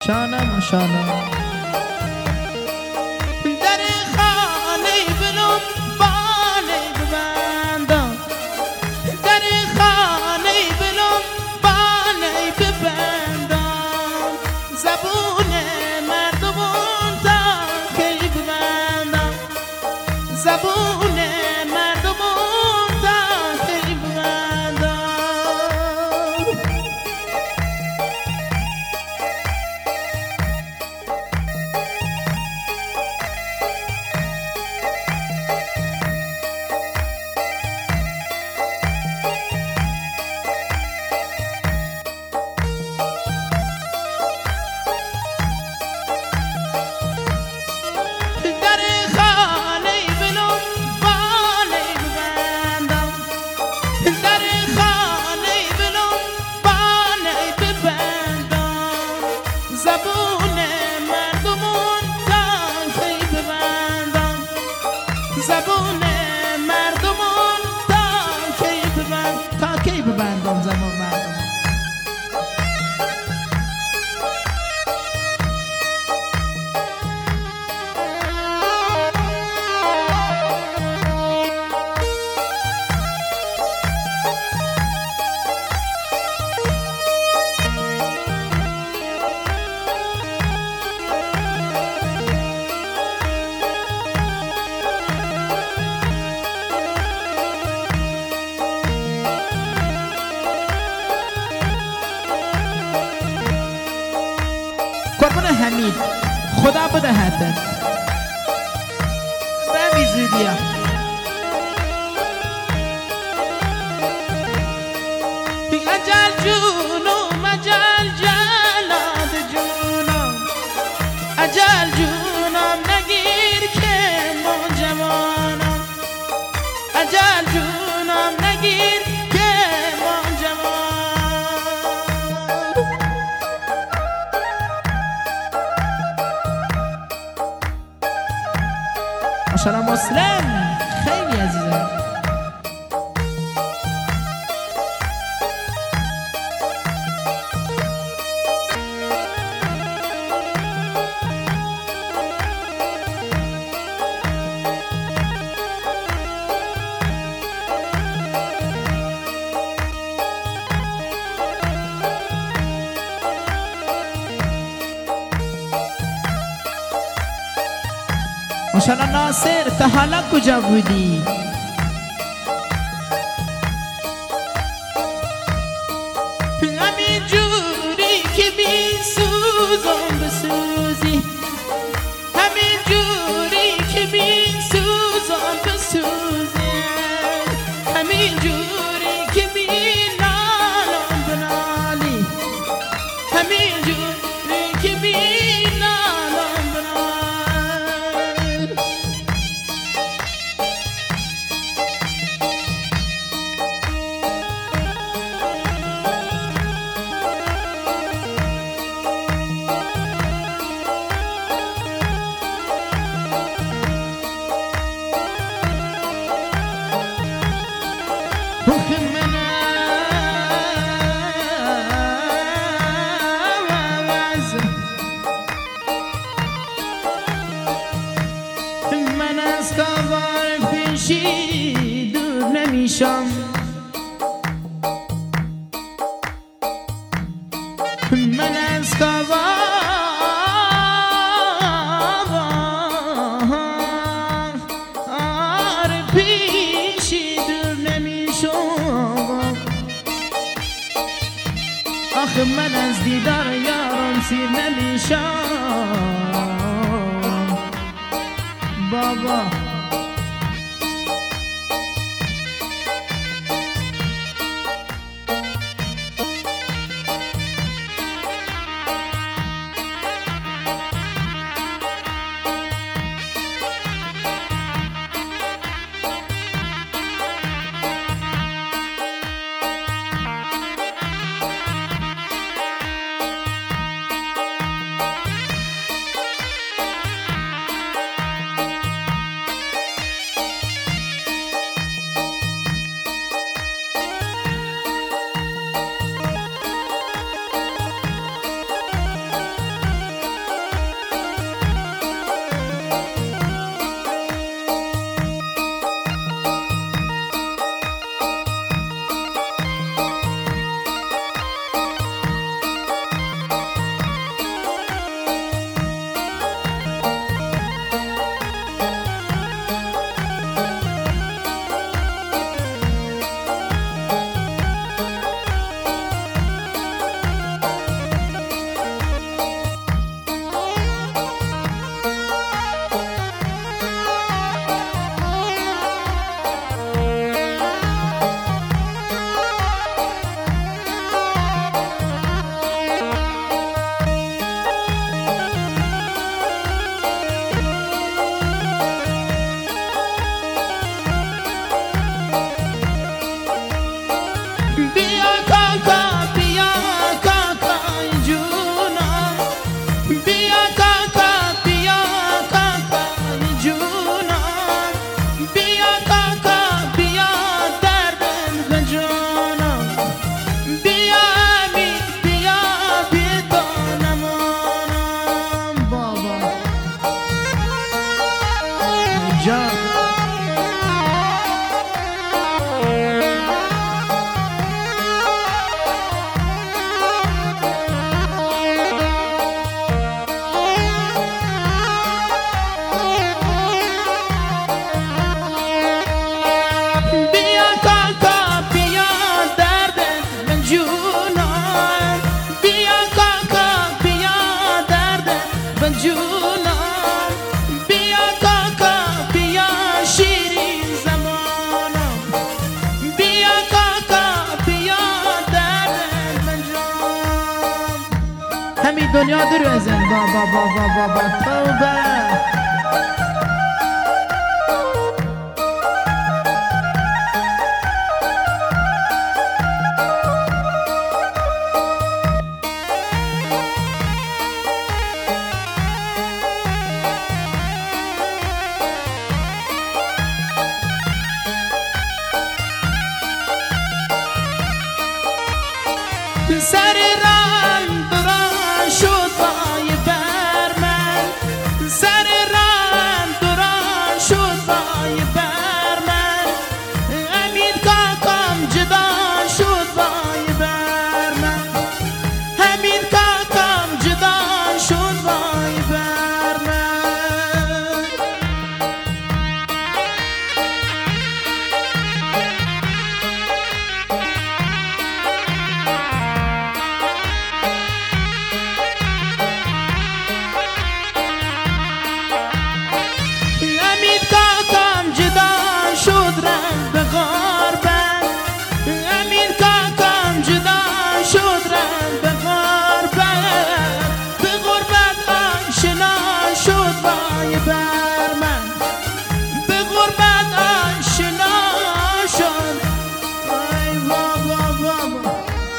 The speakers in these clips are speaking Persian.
شانم شانم در خانه بلوم بانه ببندم، در خانه بلوم بانه ببندم، زبون مردمون تا کی ببندم، زبون مردمون تا کی ببندم. زبون مردمون تا کی ببندم، زبون مردمون تا کی ببندم، تا کی ببندم زمان مردم. قربان حمید خدا بدهد به زودیا. اجل جونم اجل جلاد جونم، اجل جونم نگیر که من جوانم، اجل جونم نگیر که من جوانم. ماشاءالله مسلم خیلی عزیزم. ماشاءالله ناصر تا حالا کجا بودی؟ همین جوری که بی سوزم بسوزی، همین جوری که بی سوزم بسوزی، همین جوری که بی نالم بنالی، همین جوری که بی نالم بنالی. من از کاوار پیشی دور نمیشم، من از کاوار پیشی دور نمیشم. آخه من از دیدار یارم سیر نمیشم بابا. جونم بیا کاکا بیا شیرین زمانم بیا کاکا بیا درد منجام همین دنیا درو ازن بابا بابا بابا توبه سر رم دران شد وای بر من سر رم دران شد وای بر من امید کاکام جدا شد وای بر من امید کاکام جدا شد وای بر من امید کاکام جدا شد رنگ به غربت امید کاکام جدا شد رنگ به غربت به غربت آشنا شد وای بر من به غربت آشنا شد وای بابا بابا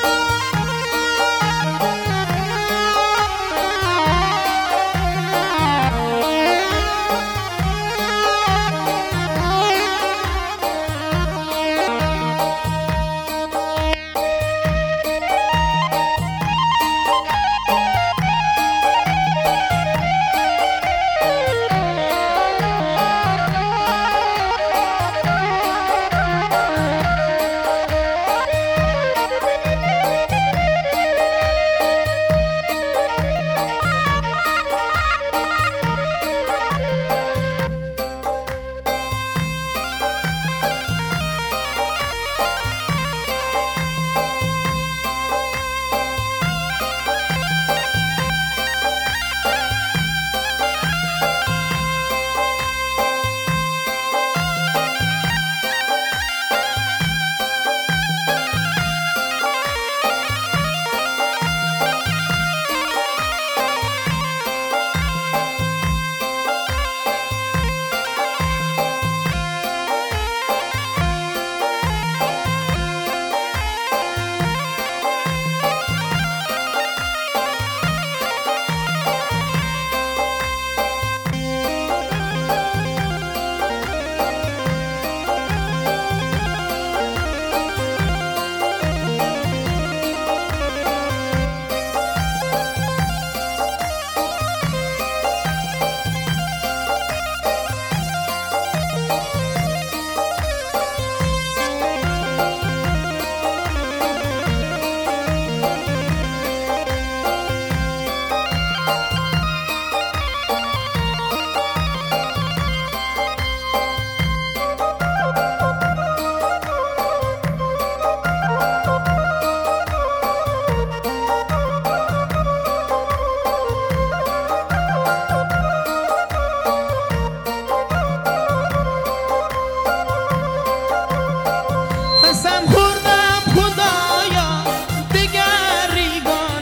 قسم خوردم خدایا دیگر ریگان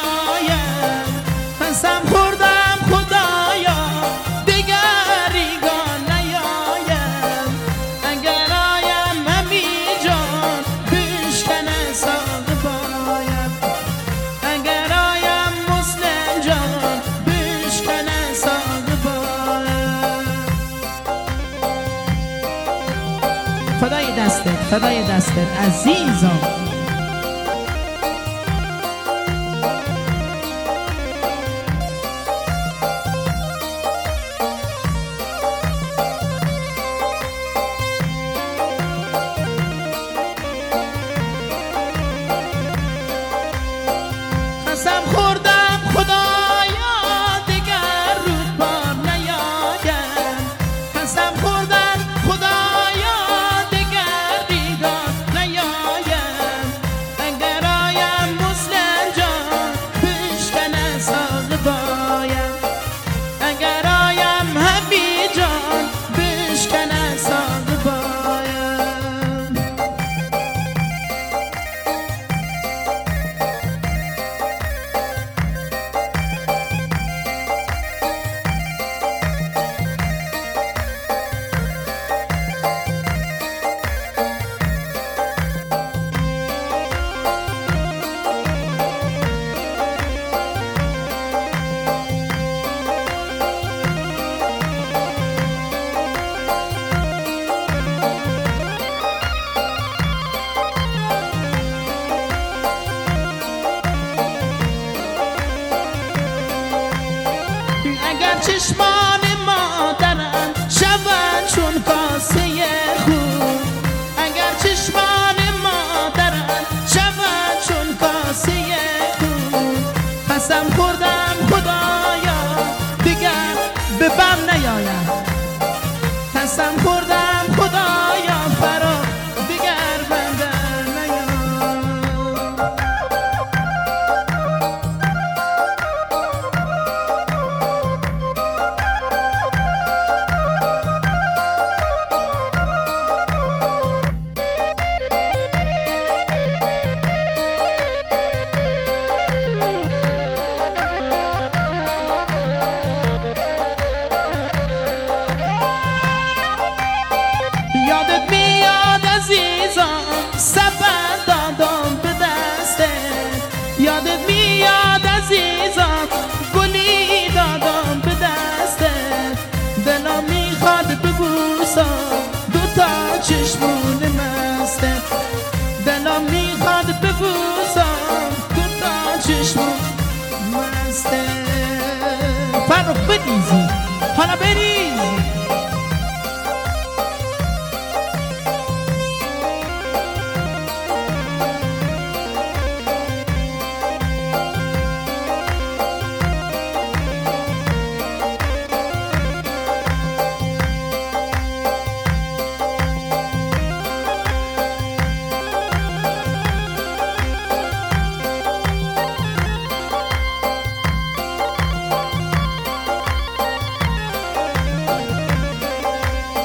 نیایم قسم خوردم خدایا دیگر ریگان نیایم اگر آیم همی جان بشکنه ساق بایم اگر آیم مسلم جان بشکنه ساق بایم فدای دستت عزیزم قسم خوردم خدایا دیگر رود بار نیایم قسم خوردم خدایا دیگر بیگار نیایم چشمان مادرم شود چون کاسه خون، اگر چشمان مادرم شود چون کاسه خون، قسم خوردم خدایا دیگر به بم نیایم، قسم خوردم خدایا فرا دیگر بندر نیایم. یادت میاد عزیزم سفر دادم به دستت، یادت میاد عزیزم گلی دادم به دستت، دلم میخواد ببوسم دوتا چشمون مستت، دلم میخواد ببوسم دوتا چشمون مستت. فرق بریزی حالا بریز